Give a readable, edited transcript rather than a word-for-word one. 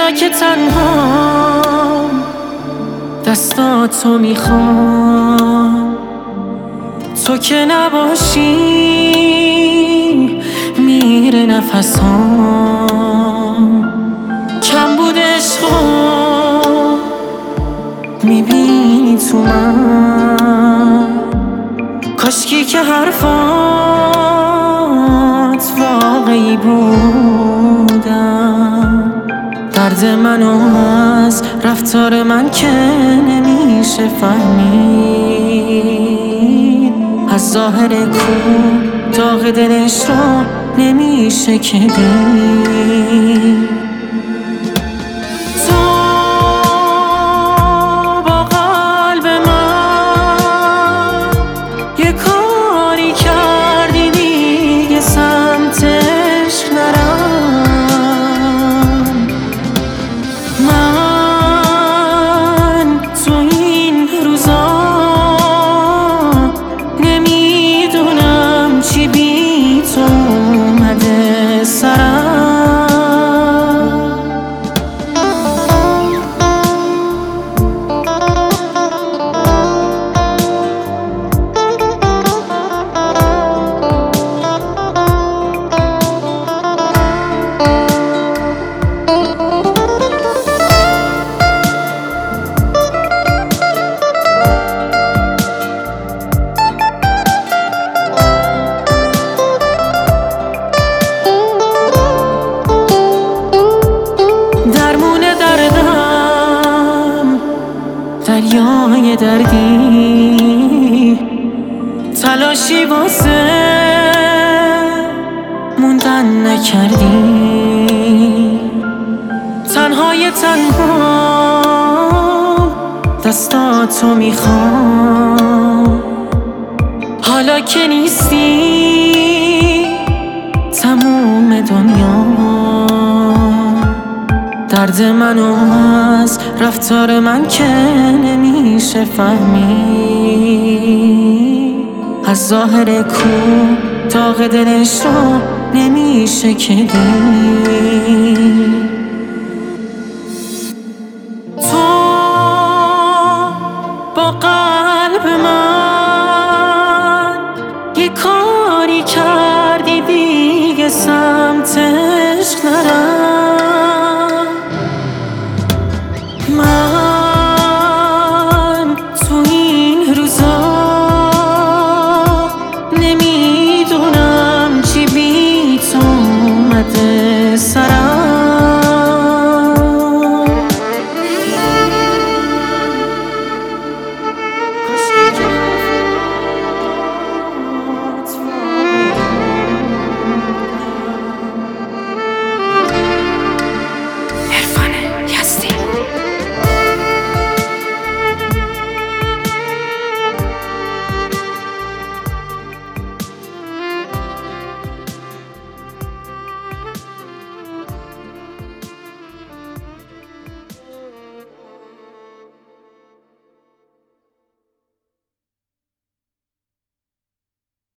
بیا که تنها دستاتو میخوام، تو که نباشی میره نفسام. کم بود عشقا میبینی تو من، کاشکی که حرفات واقعی بودن. درد منو از رفتار من که نمیشه فهمید، از ظاهر کوتاه دلش را نمیشه که دید. دریای دردی تلاشی واسه موندن نکردی، تنهای تنها دستاتو میخوام. حالا که نیستی تموم دنیا، درد منو از رفتار من که نمیشه فهمید، از ظاهر کوتاه دلش را نمیشه که دید. تو با قلب من یه کاری کردی دیگه سمت عشق نرم.